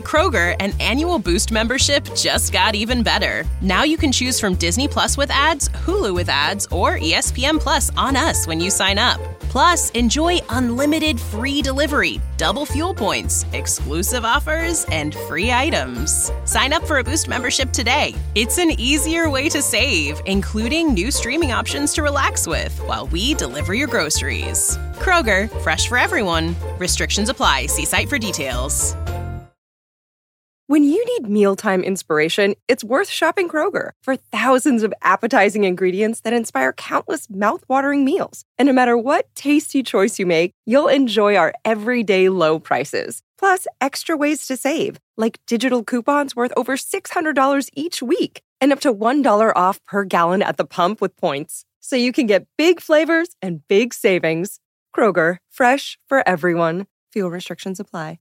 Kroger, an annual Boost membership just got even better. Now you can choose from Disney Plus with ads, Hulu with ads, or ESPN Plus on us when you sign up. Plus, enjoy unlimited free delivery, double fuel points, exclusive offers, and free items. Sign up for a Boost membership today. It's an easier way to save, including new streaming options to relax with while we deliver your groceries. Kroger, fresh for everyone. Restrictions apply. See site for details. When you need mealtime inspiration, it's worth shopping Kroger for thousands of appetizing ingredients that inspire countless mouth-watering meals. And no matter what tasty choice you make, you'll enjoy our everyday low prices. Plus, extra ways to save, like digital coupons worth over $600 each week and up to $1 off per gallon at the pump with points. So you can get big flavors and big savings. Kroger, fresh for everyone. Fuel restrictions apply.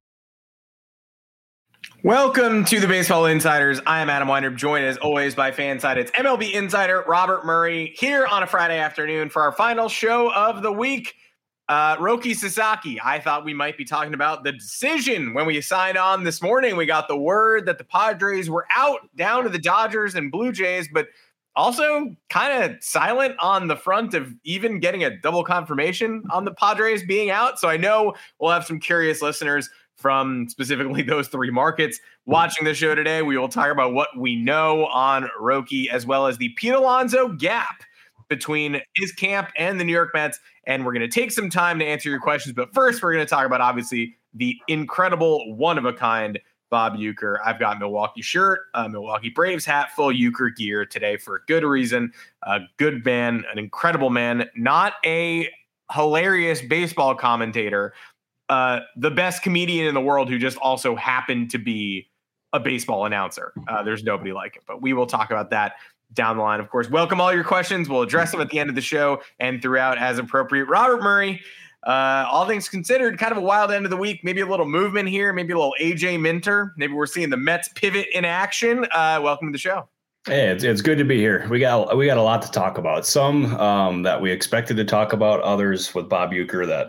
Welcome to the Baseball Insiders. I am Adam Weiner, joined as always by FanSided's MLB insider Robert Murray here on a Friday afternoon for our final show of the week. Roki Sasaki, I thought we might be talking about the decision when we signed on this morning. We got the word that the Padres were out down to the Dodgers and Blue Jays, but also kind of silent on the front of even getting a double confirmation on the Padres being out. So I know we'll have some curious listeners from specifically those three markets watching the show today. We will talk about what we know on Roki, as well as the Pete Alonso gap between his camp and the New York Mets. And we're going to take some time to answer your questions. But first, we're going to talk about, obviously, the incredible one-of-a-kind Bob Uecker. I've got Milwaukee shirt, Milwaukee Braves hat, full Uecker gear today for a good reason. A good man, an incredible man, not a hilarious baseball commentator, the best comedian in the world who just also happened to be a baseball announcer. There's nobody like him, but we will talk about that down the line. Of course, welcome all your questions. We'll address them at the end of the show and throughout as appropriate. Robert Murray, all things considered, kind of a wild end of the week. Maybe a little movement here, maybe a little AJ Minter. Maybe we're seeing the Mets pivot in action. Welcome to the show. Hey, it's good to be here. We got a lot to talk about. Some that we expected to talk about, others with Bob Uecker that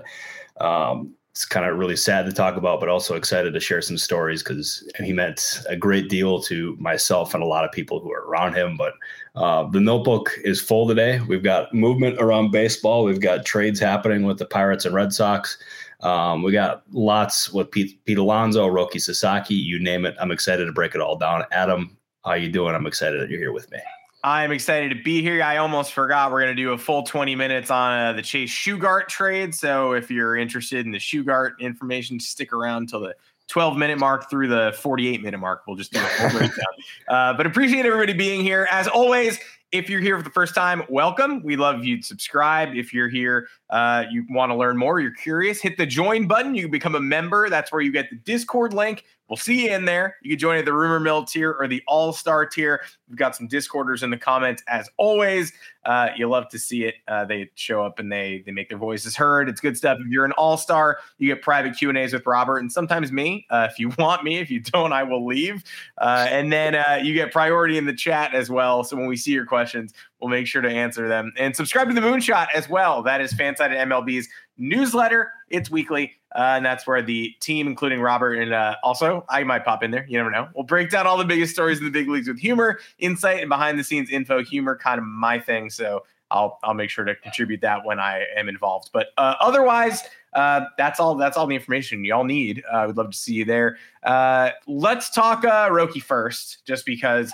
it's kind of really sad to talk about, but also excited to share some stories because he meant a great deal to myself and a lot of people who are around him. But the notebook is full today. We've got movement around baseball. We've got trades happening with the Pirates and Red Sox. We got lots with Pete Alonso, Roki Sasaki, you name it. I'm excited to break it all down. Adam, how you doing? I'm excited that you're here with me. I'm excited to be here. I almost forgot we're going to do a full 20 minutes on the Chase Shugart trade. So if you're interested in the Shugart information, stick around until the 12-minute mark through the 48-minute mark. We'll just do a full breakdown. But appreciate everybody being here. As always, if you're here for the first time, welcome. We love you to subscribe. If you're here, you want to learn more, you're curious, hit the join button. You can become a member. That's where you get the Discord link. We'll see you in there. You can join at the Rumor Mill tier or the All-Star tier. We've got some Discorders in the comments as always. You love to see it. They show up and they make their voices heard. It's good stuff. If you're an All-Star, you get private Q&As with Robert and sometimes me. If you want me, if you don't, I will leave. And then you get priority in the chat as well. So when we see your questions, we'll make sure to answer them. And subscribe to the Moonshot as well. That is FanSided MLB's newsletter. It's weekly. And that's where the team, including Robert, and also I might pop in there. You never know. We'll break down all the biggest stories in the big leagues with humor, insight, and behind-the-scenes info. Humor, kind of my thing. So I'll make sure to contribute that when I am involved. But otherwise, that's all the information y'all need. I would love to see you there. Let's talk Roki first, just because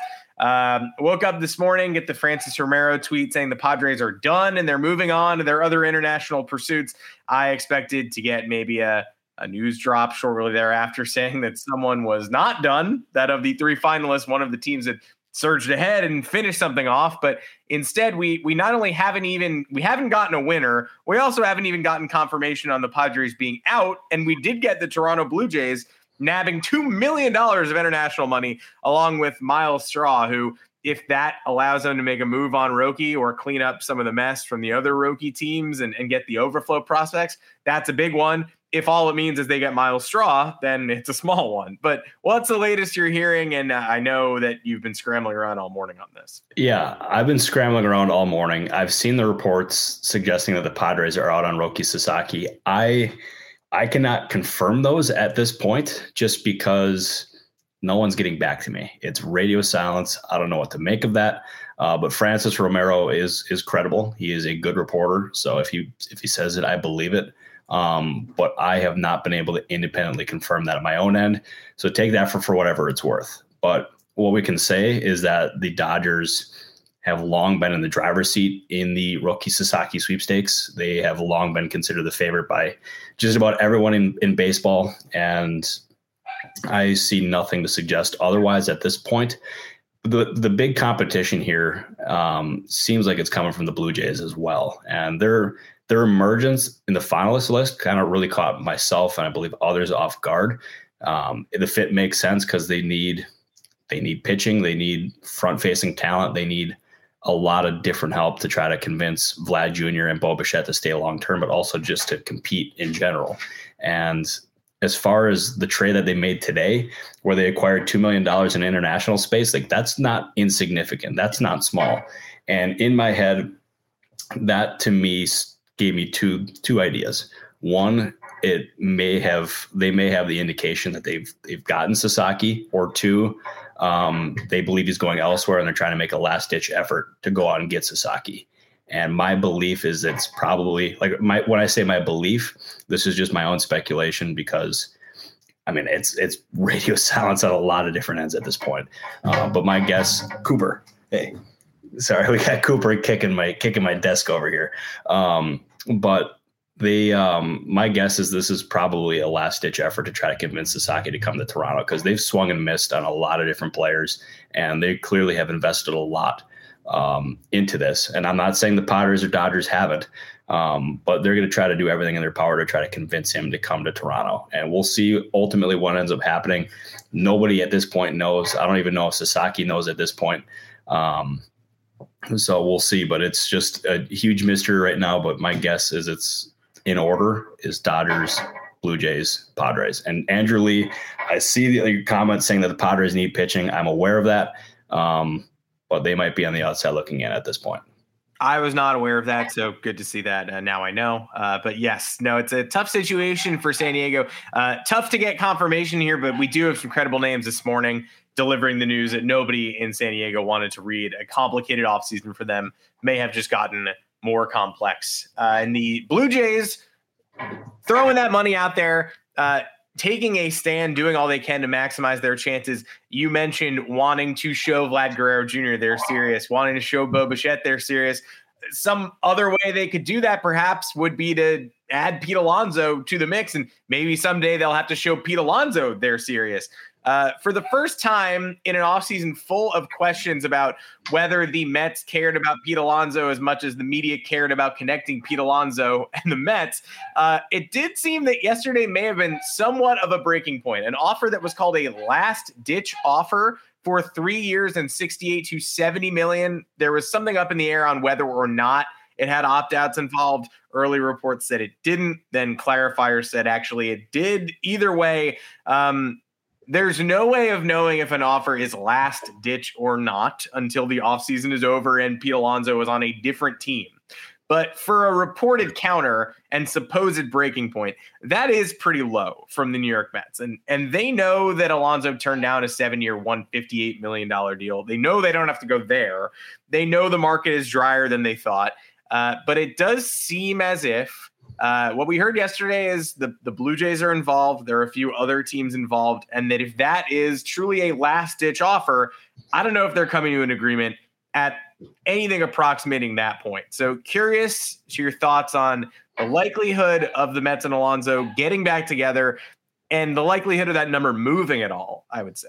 woke up this morning, get the Francis Romero tweet saying the Padres are done and they're moving on to their other international pursuits. I expected to get maybe a news drop shortly thereafter saying that someone was not done, that of the three finalists, one of the teams that surged ahead and finished something off. But instead, we not only haven't gotten a winner, we also haven't even gotten confirmation on the Padres being out. And we did get the Toronto Blue Jays nabbing $2 million of international money, along with Miles Straw, who, if that allows them to make a move on Roki or clean up some of the mess from the other Roki teams and get the overflow prospects, that's a big one. If all it means is they get Miles Straw, then it's a small one. But what's the latest you're hearing? And I know that you've been scrambling around all morning on this. Yeah, I've been scrambling around all morning. I've seen the reports suggesting that the Padres are out on Roki Sasaki. I cannot confirm those at this point, just because no one's getting back to me. It's radio silence. I don't know what to make of that. But Francis Romero is credible. He is a good reporter. So if he says it, I believe it. But I have not been able to independently confirm that on my own end. So take that for whatever it's worth. But what we can say is that the Dodgers have long been in the driver's seat in the Roki Sasaki sweepstakes. They have long been considered the favorite by just about everyone in baseball. And I see nothing to suggest otherwise at this point. The big competition here seems like it's coming from the Blue Jays as well. And their emergence in the finalist list kind of really caught myself and I believe others off guard. The fit makes sense because they need pitching, they need front-facing talent, they need a lot of different help to try to convince Vlad Jr. and Bo Bichette to stay long-term, but also just to compete in general. And as far as the trade that they made today, where they acquired $2 million in international space, like that's not insignificant. That's not small. And in my head, that to me gave me two ideas. One, they may have the indication that they've gotten Sasaki, or two, they believe he's going elsewhere and they're trying to make a last-ditch effort to go out and get Sasaki. And my belief is it's probably when I say my belief, this is just my own speculation because I mean, it's radio silence at a lot of different ends at this point. But my guess, Cooper, hey, sorry, we got Cooper kicking my desk over here. But my guess is this is probably a last-ditch effort to try to convince Sasaki to come to Toronto because they've swung and missed on a lot of different players, and they clearly have invested a lot into this. And I'm not saying the Padres or Dodgers haven't, but they're going to try to do everything in their power to try to convince him to come to Toronto. And we'll see ultimately what ends up happening. Nobody at this point knows. I don't even know if Sasaki knows at this point. So we'll see, but it's just a huge mystery right now. But my guess is it's in order is Dodgers, Blue Jays, Padres. And Andrew Lee, I see your comments saying that the Padres need pitching. I'm aware of that. But they might be on the outside looking in at this point. I was not aware of that, so good to see that. Now I know. But yes, no, it's a tough situation for San Diego. Tough to get confirmation here, but we do have some credible names this morning delivering the news that nobody in San Diego wanted to read. A complicated offseason for them may have just gotten more complex. And the Blue Jays throwing that money out there, taking a stand, doing all they can to maximize their chances. You mentioned wanting to show Vlad Guerrero Jr. they're serious, wanting to show Bo Bichette they're serious. Some other way they could do that perhaps would be to add Pete Alonso to the mix, and maybe someday they'll have to show Pete Alonso they're serious. For the first time in an offseason full of questions about whether the Mets cared about Pete Alonso as much as the media cared about connecting Pete Alonso and the Mets, it did seem that yesterday may have been somewhat of a breaking point. An offer that was called a last-ditch offer for 3 years and $68 to $70 million. There was something up in the air on whether or not it had opt-outs involved. Early reports said it didn't. Then clarifiers said actually it did. Either way, there's no way of knowing if an offer is last ditch or not until the offseason is over and Pete Alonso is on a different team. But for a reported counter and supposed breaking point, that is pretty low from the New York Mets. And they know that Alonso turned down a 7-year, $158 million deal. They know they don't have to go there. They know the market is drier than they thought. But it does seem as if what we heard yesterday is the Blue Jays are involved. There are a few other teams involved. And that if that is truly a last-ditch offer, I don't know if they're coming to an agreement at anything approximating that point. So curious to your thoughts on the likelihood of the Mets and Alonso getting back together and the likelihood of that number moving at all, I would say.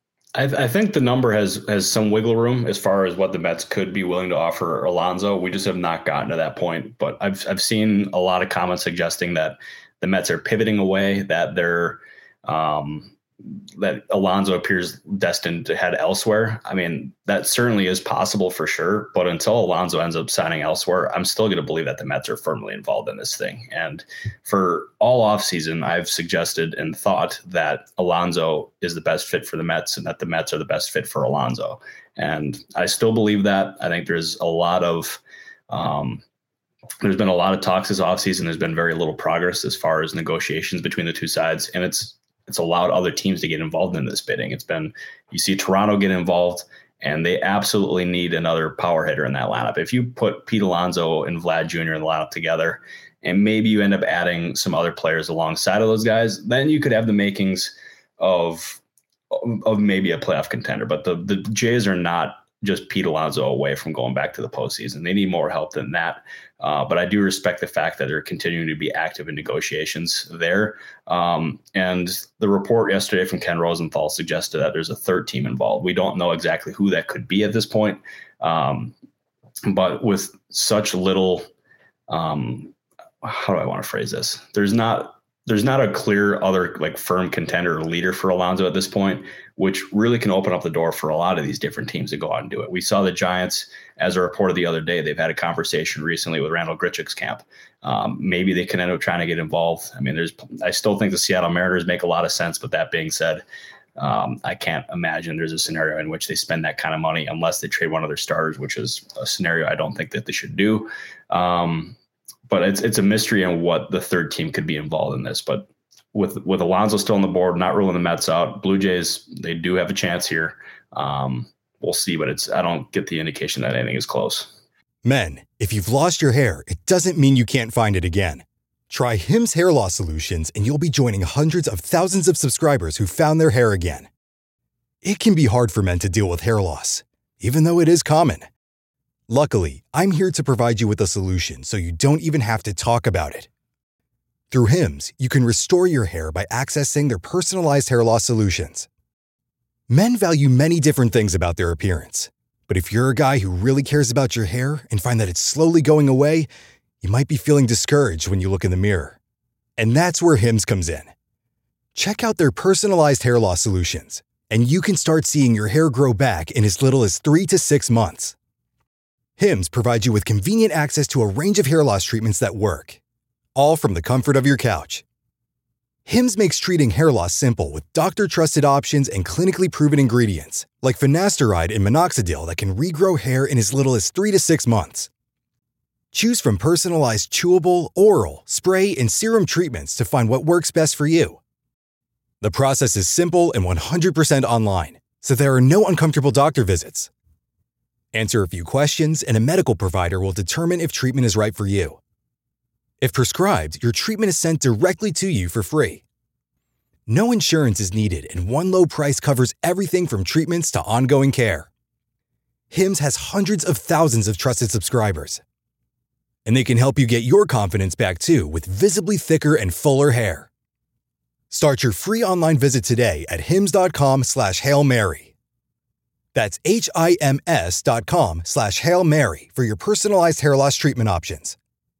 I think the number has some wiggle room as far as what the Mets could be willing to offer Alonso. We just have not gotten to that point. But I've seen a lot of comments suggesting that the Mets are pivoting away, that they're that Alonso appears destined to head elsewhere. I mean, that certainly is possible for sure. But until Alonso ends up signing elsewhere, I'm still going to believe that the Mets are firmly involved in this thing. And for all offseason, I've suggested and thought that Alonso is the best fit for the Mets and that the Mets are the best fit for Alonso. And I still believe that. I think there's a lot of there's been a lot of talks this offseason. There's been very little progress as far as negotiations between the two sides. And it's it's allowed other teams to get involved in this bidding. You see Toronto get involved, and they absolutely need another power hitter in that lineup. If you put Pete Alonso and Vlad Jr. in the lineup together, and maybe you end up adding some other players alongside of those guys, then you could have the makings of maybe a playoff contender. But the Jays are not just Pete Alonso away from going back to the postseason. They need more help than that. But I do respect the fact that they're continuing to be active in negotiations there. And the report yesterday from Ken Rosenthal suggested that there's a third team involved. We don't know exactly who that could be at this point. But with such little, how do I want to phrase this? There's not a clear other like firm contender or leader for Alonso at this point, which really can open up the door for a lot of these different teams to go out and do it. We saw the Giants, as a reported the other day, they've had a conversation recently with Randall Grichuk's camp. Maybe they can end up trying to get involved. I mean, I still think the Seattle Mariners make a lot of sense, but that being said, I can't imagine there's a scenario in which they spend that kind of money unless they trade one of their starters, which is a scenario I don't think that they should do. But it's a mystery on what the third team could be involved in this. But with Alonso still on the board, not ruling the Mets out, Blue Jays, they do have a chance here. We'll see, but I don't get the indication that anything is close. Men, if you've lost your hair, it doesn't mean you can't find it again. Try Hims Hair Loss Solutions, and you'll be joining hundreds of thousands of subscribers who found their hair again. It can be hard for men to deal with hair loss, even though it is common. Luckily, I'm here to provide you with a solution so you don't even have to talk about it. Through Hims, you can restore your hair by accessing their personalized hair loss solutions. Men value many different things about their appearance, but if you're a guy who really cares about your hair and find that it's slowly going away, you might be feeling discouraged when you look in the mirror. And that's where Hims comes in. Check out their personalized hair loss solutions, and you can start seeing your hair grow back in as little as 3 to 6 months. Hims provides you with convenient access to a range of hair loss treatments that work, all from the comfort of your couch. Hims makes treating hair loss simple with doctor-trusted options and clinically proven ingredients, like finasteride and minoxidil that can regrow hair in as little as 3 to 6 months. Choose from personalized chewable, oral, spray, and serum treatments to find what works best for you. The process is simple and 100% online, so there are no uncomfortable doctor visits. Answer a few questions, and a medical provider will determine if treatment is right for you. If prescribed, your treatment is sent directly to you for free. No insurance is needed, and one low price covers everything from treatments to ongoing care. Hims has hundreds of thousands of trusted subscribers. And they can help you get your confidence back too with visibly thicker and fuller hair. Start your free online visit today at hims.com/Hail Mary. That's HIMS.com/Hail Mary for your personalized hair loss treatment options.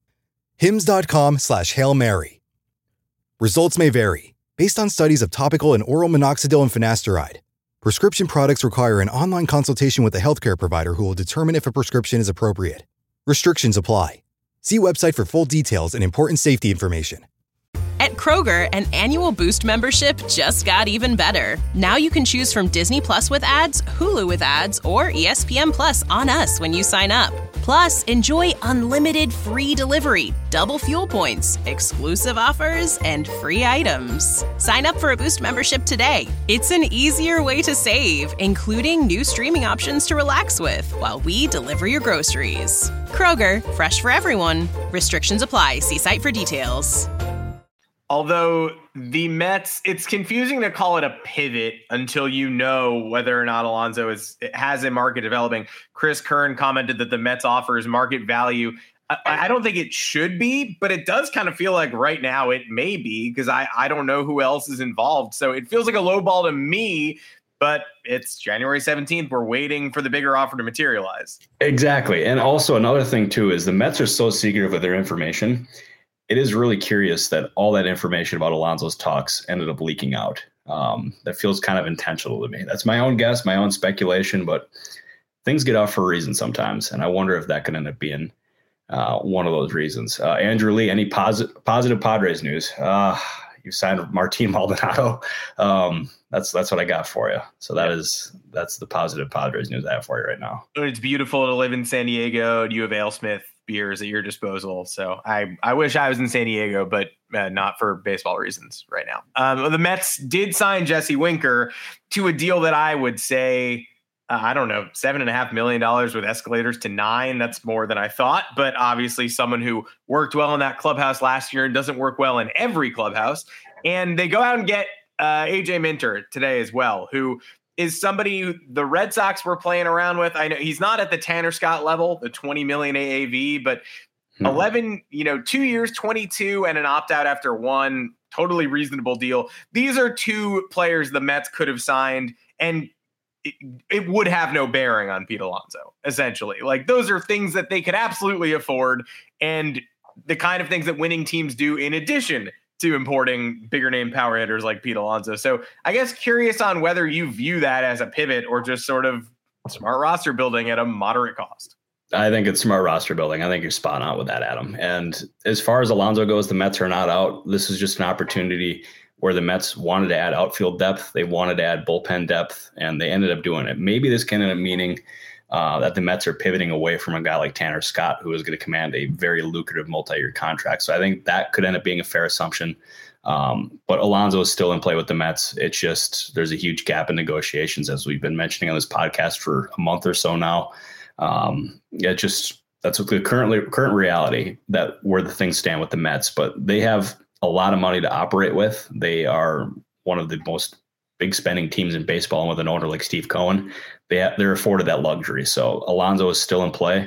HIMS.com/Hail Mary. Results may vary based on studies of topical and oral minoxidil and finasteride. Prescription products require an online consultation with a healthcare provider who will determine if a prescription is appropriate. Restrictions apply. See website for full details and important safety information. At Kroger, an annual Boost membership just got even better. Now you can choose from Disney Plus with ads, Hulu with ads, or ESPN Plus on us when you sign up. Plus, enjoy unlimited free delivery, double fuel points, exclusive offers, and free items. Sign up for a Boost membership today. It's an easier way to save, including new streaming options to relax with while we deliver your groceries. Kroger, fresh for everyone. Restrictions apply. See site for details. Although the Mets, it's confusing to call it a pivot until you know whether or not Alonso has a market developing. Chris Kern commented that the Mets offers market value. I don't think it should be, but it does kind of feel like right now it may be because I don't know who else is involved. So it feels like a low ball to me, but it's January 17th. We're waiting for the bigger offer to materialize. Exactly. And also another thing, too, is the Mets are so secretive with their information. It is really curious that all that information about Alonso's talks ended up leaking out. That feels kind of intentional to me. That's my own guess, my own speculation, but things get out for a reason sometimes. And I wonder if that could end up being one of those reasons. Andrew Lee, any positive Padres news? You signed Martin Maldonado. That's what I got for you. So that's the positive Padres news I have for you right now. It's beautiful to live in San Diego. You have AleSmith beers at your disposal. So I wish I was in San Diego, but not for baseball reasons right now. The Mets did sign Jesse Winker to a deal that I would say, I don't know, $7.5 million with escalators to $9 million. That's more than I thought. But obviously someone who worked well in that clubhouse last year and doesn't work well in every clubhouse. And they go out and get AJ Minter today as well, who is somebody the Red Sox were playing around with. I know he's not at the Tanner Scott level, the 20 million AAV, but 2 years, 22 and an opt-out after one, totally reasonable deal. These are two players the Mets could have signed, and it would have no bearing on Pete Alonso, essentially. Like, those are things that they could absolutely afford, and the kind of things that winning teams do in addition to importing bigger name power hitters like Pete Alonso. So I guess curious on whether you view that as a pivot or just sort of smart roster building at a moderate cost. I think it's smart roster building. I think you're spot on with that, Adam. And as far as Alonso goes, the Mets are not out. This is just an opportunity where the Mets wanted to add outfield depth. They wanted to add bullpen depth, and they ended up doing it. Maybe this can end up meaning that the Mets are pivoting away from a guy like Tanner Scott, who is going to command a very lucrative multi-year contract. So I think that could end up being a fair assumption. But Alonso is still in play with the Mets. It's just there's a huge gap in negotiations, as we've been mentioning on this podcast for a month or so now. That's what the current reality, that where the things stand with the Mets. But they have a lot of money to operate with. They are one of the most big spending teams in baseball, and with an owner like Steve Cohen, they're afforded that luxury. So Alonso is still in play.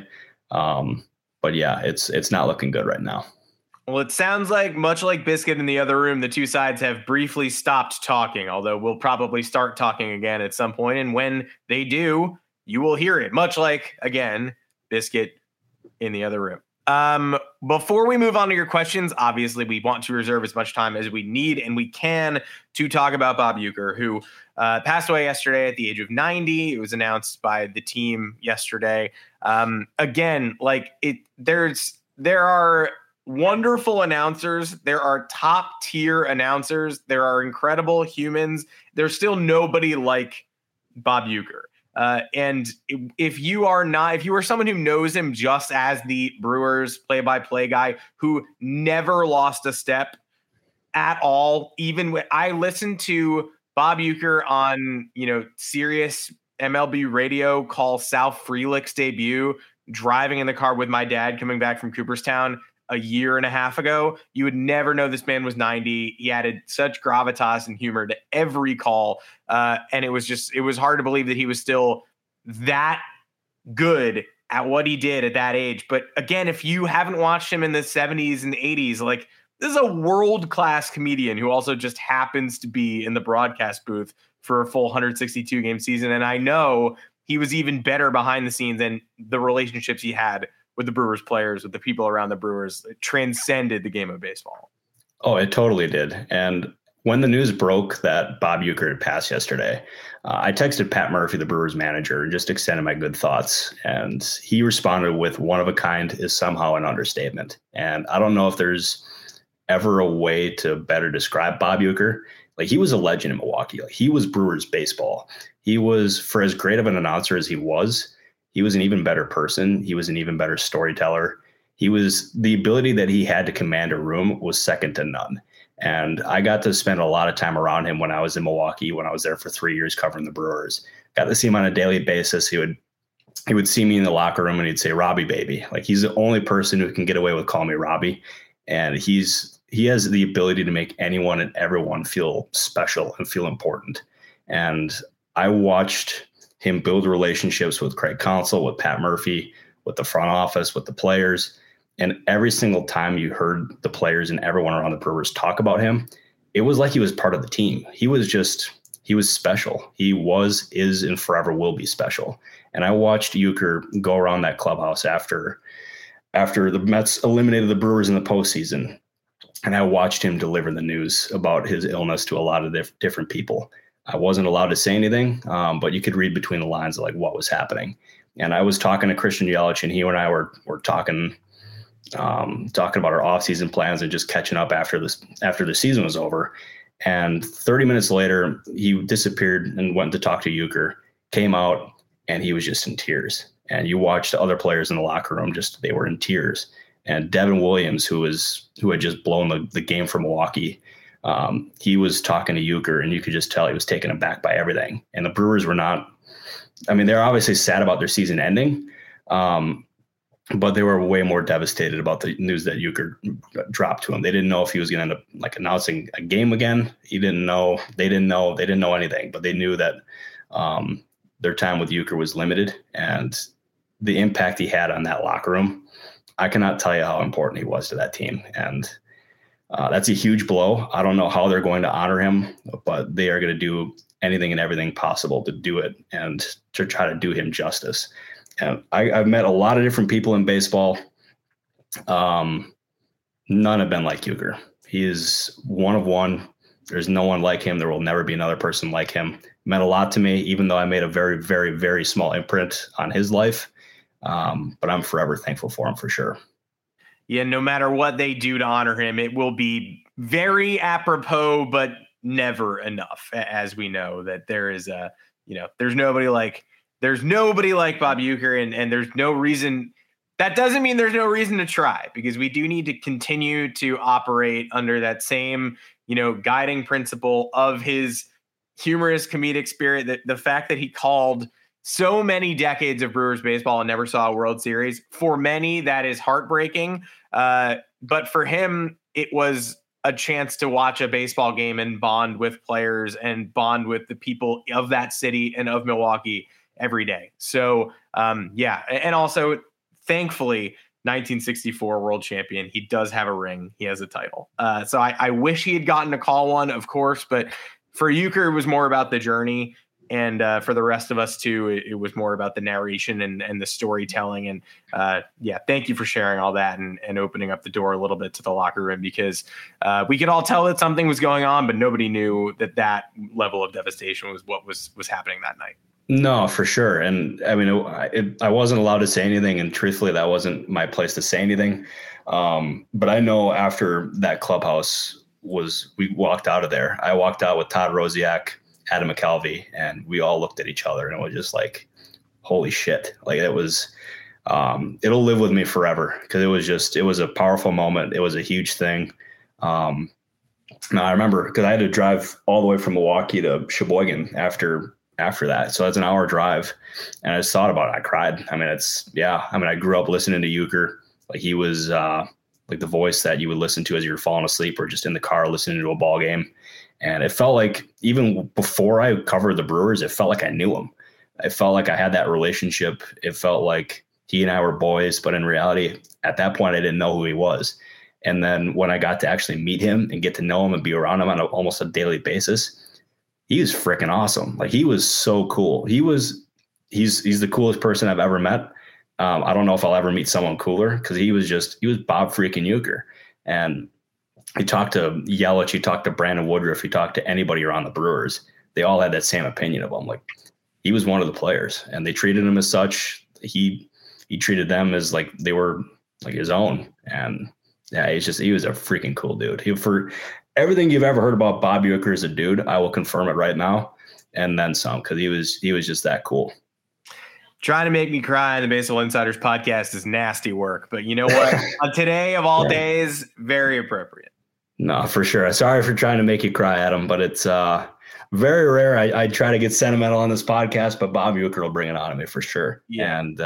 But yeah, it's not looking good right now. Well, it sounds like, much like Biscuit in the other room, the two sides have briefly stopped talking, although we'll probably start talking again at some point. And when they do, you will hear it, much like, again, Biscuit in the other room. Before we move on to your questions, obviously we want to reserve as much time as we need and we can to talk about Bob Uecker, who passed away yesterday at the age of 90. It was announced by the team yesterday. Again, like there are wonderful announcers. There are top tier announcers. There are incredible humans. There's still nobody like Bob Uecker. And if you are someone who knows him just as the Brewers play-by-play guy who never lost a step at all, even when I listened to Bob Uecker on, Sirius MLB radio call Sal Frelick's debut, driving in the car with my dad coming back from Cooperstown a year and a half ago, you would never know this man was 90. He added such gravitas and humor to every call. And it was hard to believe that he was still that good at what he did at that age. But again, if you haven't watched him in the 70s and 80s, like, this is a world-class comedian who also just happens to be in the broadcast booth for a full 162 game season. And I know he was even better behind the scenes, and the relationships he had with the Brewers players, with the people around the Brewers, it transcended the game of baseball. Oh, it totally did. And when the news broke that Bob Uecker had passed yesterday, I texted Pat Murphy, the Brewers manager, and just extended my good thoughts. And he responded with, "One of a kind is somehow an understatement." And I don't know if there's ever a way to better describe Bob Uecker. Like, he was a legend in Milwaukee. Like, he was Brewers baseball. He was, for as great of an announcer as he was an even better person. He was an even better storyteller. The ability that he had to command a room was second to none. And I got to spend a lot of time around him when I was in Milwaukee, when I was there for 3 years covering the Brewers. Got to see him on a daily basis. He would see me in the locker room and he'd say, "Robbie, baby." Like, he's the only person who can get away with calling me Robbie. And he has the ability to make anyone and everyone feel special and feel important. And I watched him build relationships with Craig Counsell, with Pat Murphy, with the front office, with the players. And every single time you heard the players and everyone around the Brewers talk about him, it was like he was part of the team. He was special. He is, and forever will be special. And I watched Uecker go around that clubhouse after the Mets eliminated the Brewers in the postseason. And I watched him deliver the news about his illness to a lot of different people. I wasn't allowed to say anything, but you could read between the lines of like what was happening. And I was talking to Christian Yelich, and he and I were talking about our offseason plans and just catching up after the season was over. And 30 minutes later, he disappeared and went to talk to Uecker, came out, and he was just in tears. And you watched other players in the locker room, they were in tears. And Devin Williams, who had just blown the game for Milwaukee, he was talking to Uecker, and you could just tell he was taken aback by everything. And the Brewers were not, I mean, they're obviously sad about their season ending, but they were way more devastated about the news that Uecker dropped to him. They didn't know if he was going to end up announcing a game again. They didn't know anything, but they knew that their time with Uecker was limited, and the impact he had on that locker room, I cannot tell you how important he was to that team. And that's a huge blow. I don't know how they're going to honor him, but they are going to do anything and everything possible to do it and to try to do him justice. And I've met a lot of different people in baseball. None have been like Uecker. He is one of one. There's no one like him. There will never be another person like him. Meant a lot to me, even though I made a very, very, very small imprint on his life. But I'm forever thankful for him, for sure. Yeah, no matter what they do to honor him, it will be very apropos, but never enough. As we know that there is there's nobody like Bob Uecker, and there's no reason. That doesn't mean there's no reason to try, because we do need to continue to operate under that same, guiding principle of his humorous comedic spirit. That the fact that he called so many decades of Brewers baseball and never saw a World Series, for many, that is heartbreaking. But for him, it was a chance to watch a baseball game and bond with players and bond with the people of that city and of Milwaukee every day. So, and also, thankfully, 1964 world champion. He does have a ring. He has a title. So I wish he had gotten to call one, of course, but for Uecker, it was more about the journey. And for the rest of us too, it was more about the narration and the storytelling. And thank you for sharing all that and opening up the door a little bit to the locker room, because we could all tell that something was going on, but nobody knew that level of devastation was what was happening that night. No, for sure. And I mean, I wasn't allowed to say anything, and truthfully, that wasn't my place to say anything. But I know after that clubhouse we walked out of there. I walked out with Todd Rosiak, Adam McCalvey, and we all looked at each other, and it was just like, holy shit. Like, it was, it'll live with me forever, because it was a powerful moment. It was a huge thing. Now I remember, because I had to drive all the way from Milwaukee to Sheboygan after that. So that's an hour drive. And I just thought about it. I cried. I mean, I grew up listening to Uecker. Like, he was like the voice that you would listen to as you were falling asleep or just in the car listening to a ball game. And it felt like, even before I covered the Brewers, it felt like I knew him. It felt like I had that relationship. It felt like he and I were boys, but in reality, at that point, I didn't know who he was. And then when I got to actually meet him and get to know him and be around him on almost a daily basis, he was freaking awesome. Like, he was so cool. He's the coolest person I've ever met. I don't know if I'll ever meet someone cooler, because he was Bob freaking Uecker. And he talked to Yelich, he talked to Brandon Woodruff, he talked to anybody around the Brewers. They all had that same opinion of him. Like, he was one of the players, and they treated him as such. He treated them as like they were like his own. And yeah, he was a freaking cool dude. For everything you've ever heard about Bob Uecker as a dude, I will confirm it right now, and then some, because he was just that cool. Trying to make me cry in the Baseball Insiders podcast is nasty work, but you know what? On today of all days, very appropriate. No, for sure. Sorry for trying to make you cry, Adam, but it's very rare. I try to get sentimental on this podcast, but Bob Uecker will bring it on to me for sure. Yeah. And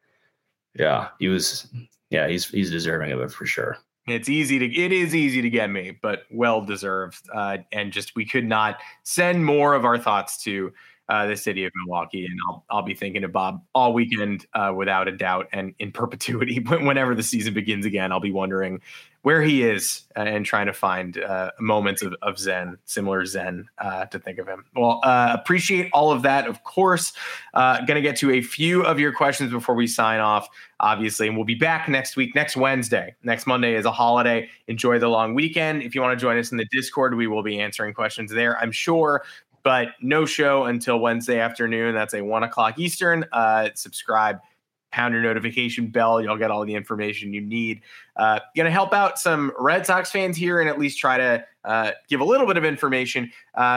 he's deserving of it for sure. It is easy to get me, but well deserved. And just, we could not send more of our thoughts to the city of Milwaukee, and I'll be thinking of Bob all weekend, without a doubt, and in perpetuity. Whenever the season begins again, I'll be wondering where he is and trying to find moments of zen, similar zen, to think of him. Well, appreciate all of that, of course. Going to get to a few of your questions before we sign off, obviously, and we'll be back next week, next Wednesday. Next Monday is a holiday. Enjoy the long weekend. If you want to join us in the Discord, we will be answering questions there, I'm sure. But no show until Wednesday afternoon. That's a 1:00 Eastern. Subscribe, pound your notification bell. You'll get all the information you need. Going to help out some Red Sox fans here and at least try to give a little bit of information.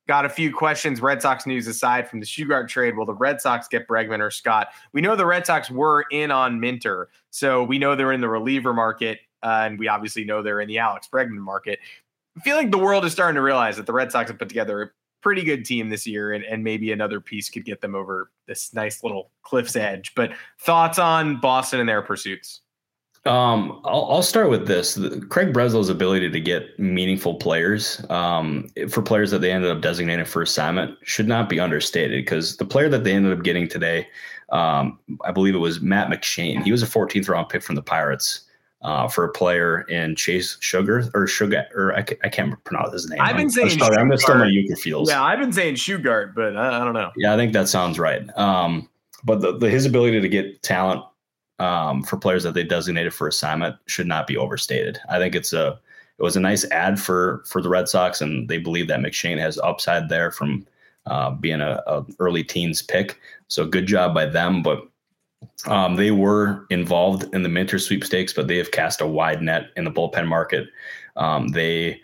got a few questions, Red Sox news aside from the Shugart trade. Will the Red Sox get Bregman or Scott? We know the Red Sox were in on Minter, so we know they're in the reliever market, and we obviously know they're in the Alex Bregman market. I feel like the world is starting to realize that the Red Sox have put together a pretty good team this year, and maybe another piece could get them over this nice little cliff's edge. But thoughts on Boston and their pursuits? I'll start with this. Craig Breslow's ability to get meaningful players for players that they ended up designating for assignment should not be understated, because the player that they ended up getting today, I believe it was Matt McShane. He was a 14th round pick from the Pirates for a player in Chase Sugar, I can't pronounce his name. I've been saying I'm going to start my Euchre Fields. Yeah, I've been saying Shugart, but I don't know. Yeah, I think that sounds right. But his ability to get talent for players that they designated for assignment should not be overstated. I think it was a nice ad for the Red Sox, and they believe that McShane has upside there from being a early teens pick. So good job by them. But they were involved in the Minter sweepstakes, but they have cast a wide net in the bullpen market. They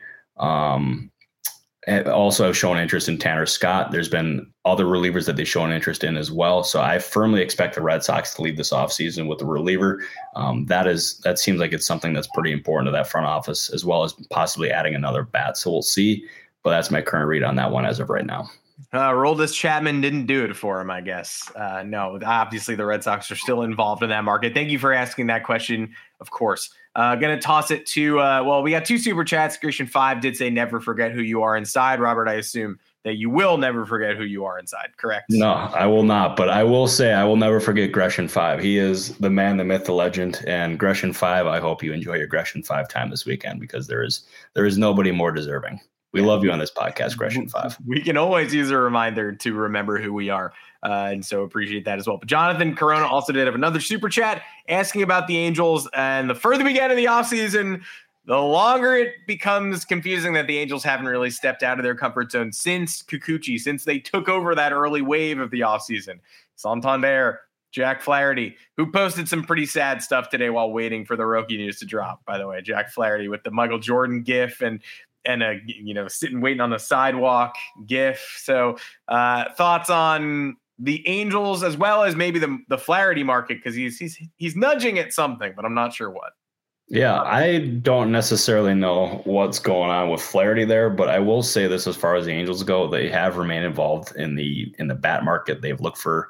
also have shown interest in Tanner Scott. There's been other relievers that they've shown interest in as well. So I firmly expect the Red Sox to lead this offseason with a reliever. That seems like it's something that's pretty important to that front office, as well as possibly adding another bat. So we'll see. But that's my current read on that one as of right now. Roldis Chapman didn't do it for him, I guess. No, obviously the Red Sox are still involved in that market. Thank you for asking that question, of course. Going to toss it to, we got 2 super chats. Grecian 5 did say never forget who you are inside. Robert, I assume that you will never forget who you are inside, correct? No, I will not. But I will say I will never forget Grecian 5. He is the man, the myth, the legend. And Grecian 5, I hope you enjoy your Grecian 5 time this weekend, because there is nobody more deserving. We love you on this podcast, Grecian 5. We can always use a reminder to remember who we are. And so appreciate that as well. But Jonathan Corona also did have another super chat asking about the Angels. And the further we get in the offseason, the longer it becomes confusing that the Angels haven't really stepped out of their comfort zone since Kikuchi, since they took over that early wave of the offseason. Santander, Jack Flaherty, who posted some pretty sad stuff today while waiting for the Roki news to drop, by the way. Jack Flaherty with the Michael Jordan gif and a sitting waiting on the sidewalk gif. So thoughts on the Angels as well as maybe the Flaherty market, because he's nudging at something, but I'm not sure what. Yeah, I don't necessarily know what's going on with Flaherty there, but I will say this: as far as the Angels go, they have remained involved in the bat market. They've looked for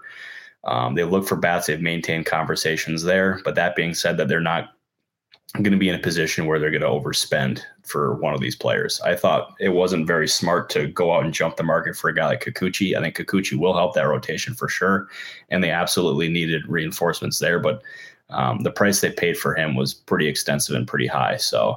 bats. They've maintained conversations there. But that being said, that they're not going to be in a position where they're going to overspend for one of these players. I thought it wasn't very smart to go out and jump the market for a guy like Kikuchi. I think Kikuchi will help that rotation for sure, and they absolutely needed reinforcements there. But the price they paid for him was pretty extensive and pretty high. So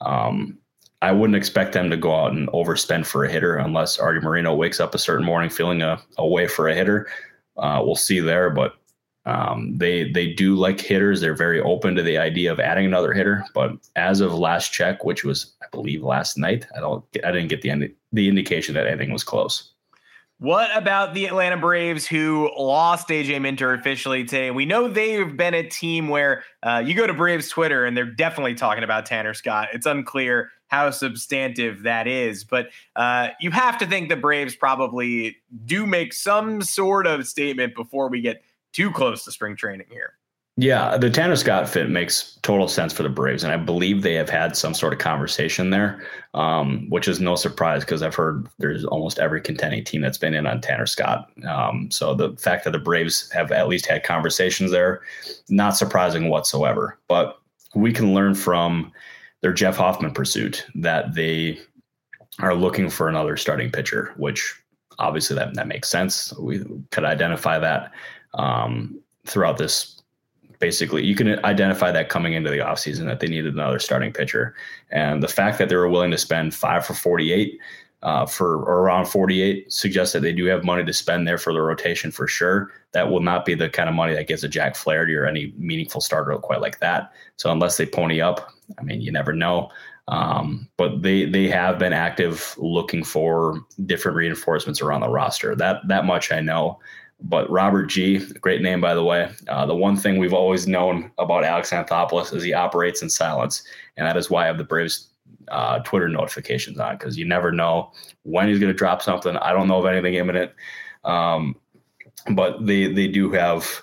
I wouldn't expect them to go out and overspend for a hitter unless Artie Moreno wakes up a certain morning feeling a way for a hitter. We'll see there, but they do like hitters. They're very open to the idea of adding another hitter. But as of last check, which was, I believe, last night, I didn't get the indication that anything was close. What about the Atlanta Braves, who lost AJ Minter officially today? We know they've been a team where you go to Braves Twitter and they're definitely talking about Tanner Scott. It's unclear how substantive that is, but you have to think the Braves probably do make some sort of statement before we get too close to spring training here. Yeah, the Tanner Scott fit makes total sense for the Braves, and I believe they have had some sort of conversation there, which is no surprise because I've heard there's almost every contending team that's been in on Tanner Scott. So the fact that the Braves have at least had conversations there, not surprising whatsoever. But we can learn from their Jeff Hoffman pursuit that they are looking for another starting pitcher, which obviously that makes sense. We could identify that throughout this. Basically, you can identify that coming into the offseason that they needed another starting pitcher. And the fact that they were willing to spend 5 for 48 or around 48 suggests that they do have money to spend there for the rotation for sure. That will not be the kind of money that gets a Jack Flaherty or any meaningful starter quite like that. So unless they pony up, I mean, you never know. But they have been active looking for different reinforcements around the roster. That much I know. But Robert G., great name, by the way. The one thing we've always known about Alex Anthopoulos is he operates in silence. And that is why I have the Braves Twitter notifications on, because you never know when he's going to drop something. I don't know of anything imminent, but they do have.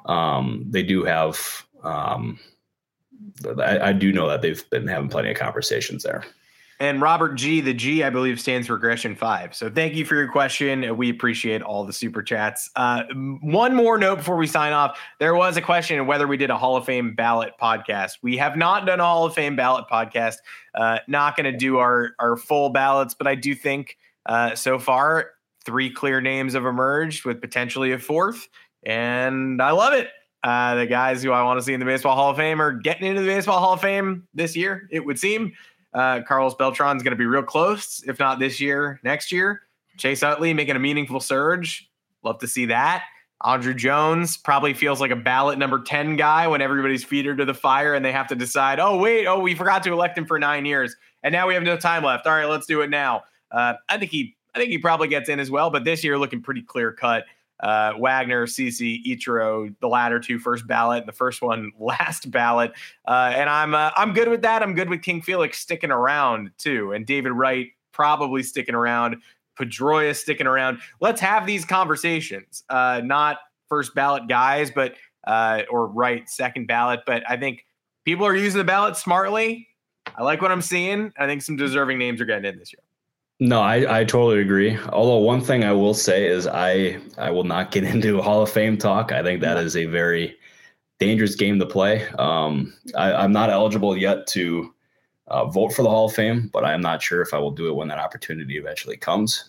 I do know that they've been having plenty of conversations there. And Robert G, the G, I believe, stands for Gresham 5. So thank you for your question. We appreciate all the super chats. One more note before we sign off. There was a question of whether we did a Hall of Fame ballot podcast. We have not done a Hall of Fame ballot podcast. Not going to do our full ballots, but I do think so far 3 clear names have emerged with potentially a 4th. And I love it. The guys who I want to see in the Baseball Hall of Fame are getting into the Baseball Hall of Fame this year, it would seem. Carlos Beltran's going to be real close, if not this year, next year. Chase Utley making a meaningful surge. Love to see that. Andrew Jones probably feels like a ballot number 10 guy when everybody's feet are to the fire and they have to decide, we forgot to elect him for 9 years. And now we have no time left. All right, let's do it now. I think he probably gets in as well, but this year looking pretty clear cut. Wagner, CeCe, Ichiro, the latter 2 first ballot, and the first one last ballot. And I'm good with that. I'm good with King Felix sticking around too, and David Wright probably sticking around. Pedroia sticking around. Let's have these conversations. Not first ballot guys, but or Wright second ballot. But I think people are using the ballot smartly. I like what I'm seeing. I think some deserving names are getting in this year. No, I totally agree. Although one thing I will say is I will not get into Hall of Fame talk. I think that is a very dangerous game to play. I'm not eligible yet to vote for the Hall of Fame, but I'm not sure if I will do it when that opportunity eventually comes.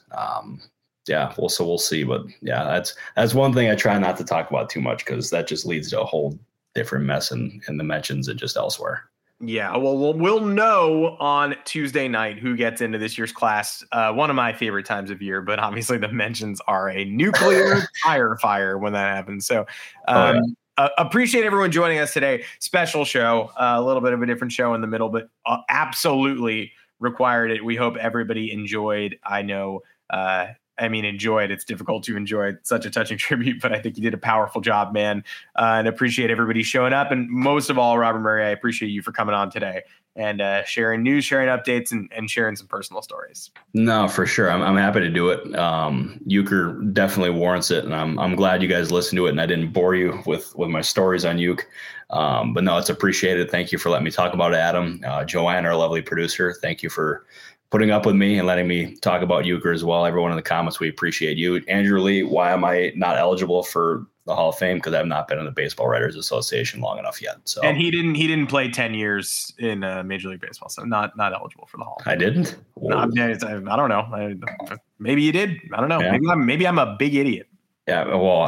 We'll see. But yeah, that's one thing I try not to talk about too much, because that just leads to a whole different mess in the mentions and just elsewhere. Yeah, well, we'll know on Tuesday night who gets into this year's class. One of my favorite times of year, but obviously the mentions are a nuclear fire when that happens. So appreciate everyone joining us today. Special show, a little bit of a different show in the middle, but absolutely required it. We hope everybody enjoyed. I know, enjoyed. It's difficult to enjoy such a touching tribute, but I think you did a powerful job, man. And appreciate everybody showing up. And most of all, Robert Murray, I appreciate you for coming on today and sharing news, sharing updates, and sharing some personal stories. No, for sure. I'm happy to do it. Euchre definitely warrants it. And I'm glad you guys listened to it and I didn't bore you with my stories on Euchre. But no, it's appreciated. Thank you for letting me talk about it, Adam. Joanne, our lovely producer, thank you for putting up with me and letting me talk about Euchre as well. Everyone in the comments, we appreciate you. Andrew Lee, why am I not eligible for the Hall of Fame? Because I've not been in the Baseball Writers Association long enough yet. So, and he didn't play 10 years in Major League Baseball, so not eligible for the Hall. I didn't. No, I don't know. Maybe you did. I don't know. Yeah. Maybe I'm a big idiot. Yeah, well,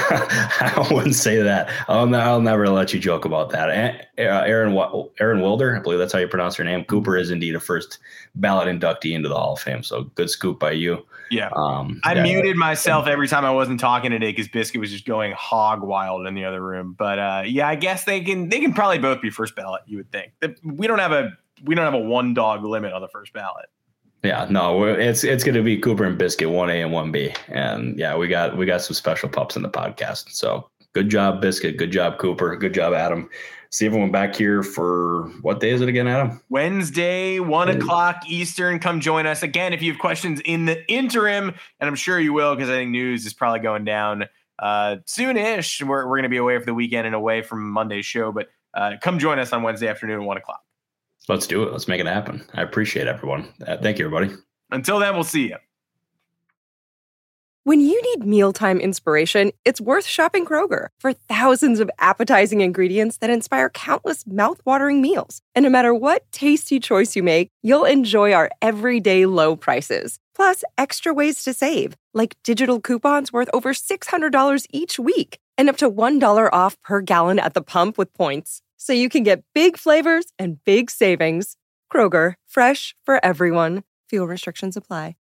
I wouldn't say that. I'll never let you joke about that. Aaron Wilder, I believe that's how you pronounce her name. Cooper is indeed a first ballot inductee into the Hall of Fame. So good scoop by you. Yeah. I muted myself every time I wasn't talking today because Biscuit was just going hog wild in the other room. But I guess they can probably both be first ballot. You would think. We don't have a 1-dog limit on the first ballot. Yeah, no, it's going to be Cooper and Biscuit, 1A and 1B. And yeah, we got some special pups in the podcast. So good job, Biscuit. Good job, Cooper. Good job, Adam. See everyone back here for what day is it again, Adam? Wednesday, 1:00 Eastern. Come join us again. If you have questions in the interim, and I'm sure you will, because I think news is probably going down soonish. We're going to be away for the weekend and away from Monday's show, but come join us on Wednesday afternoon at 1:00. Let's do it. Let's make it happen. I appreciate everyone. Thank you, everybody. Until then, we'll see you. When you need mealtime inspiration, it's worth shopping Kroger. For thousands of appetizing ingredients that inspire countless mouth-watering meals. And no matter what tasty choice you make, you'll enjoy our everyday low prices. Plus, extra ways to save, like digital coupons worth over $600 each week. And up to $1 off per gallon at the pump with points. So you can get big flavors and big savings. Kroger, fresh for everyone. Fuel restrictions apply.